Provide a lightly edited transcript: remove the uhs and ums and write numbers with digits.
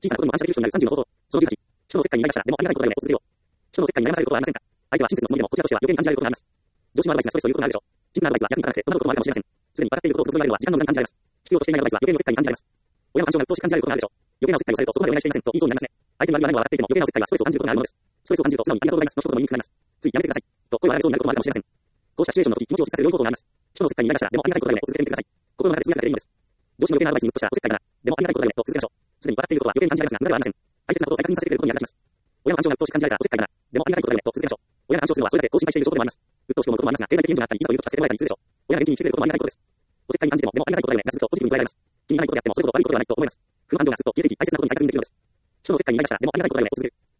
小さなことにも反射できる人になる30の方法。その18、人の世界にいらっしゃらでもありがたいことがないを続けよう。人の世界に悩まされることはありませんか。相手は親切のつもりでも、こちらとしては余計に感じられることがあります。常識のアドバイスがストレスをいうことがあるでしょう。真のアドバイスは役に立たなくて、戸惑うこともあるかもしれません。すでに笑っていることを心がけられるのは時間の無駄に感じられます。必要としていないアドバイスは余計におせっかいに感じられます。親の感情が鬱陶しく感じられることがあるでしょう。余計なおせっかいをされるとそこまでお願いしていませんと言いそうになりますね。相手の周りは何も笑っていても余計なおせっかいはストレスを感じることがあるものです。ストレスを感じると素直にありがとうございますの一言も言いにくくなります。ついやめてください。と声を荒げそうになることもあるかもしれません。こうしたシチュエーションの時、気持ちを落ち着かせる良い方法があります。人の世界にいらっしゃらでもありがたいことがないを続けてみてください。心の中でつぶやかれていいのです。上司の余計なアドバイスにムッとしたおせっかいなら、でもありがたいことがないと続けましょう。すでに笑っていることは余計に感じられますが無駄ではありません。大切なことを再確認させてくれることに役立ちます。親の感情が鬱陶しく感じられたらおせっかいなら、でもありがたいことがないと続けましょう。親が干渉するのはそれだけこう心配している証拠でもあります。鬱陶しく思うこともありますが、経済的援助があったり、いざということをさせてもらえたりするでしょう。親が元気に生きてくれることもありがたいことです。おせっかいに感じても、でもありがたいことがないが続くとポジティブに捉えられます。気にならないことであっても、そういうこと悪いことではないと思います。負の感情が続くと消えていき、大切なことに再確認できるのです。人の世界にいらっしゃらでもありがたいことがないを続ける。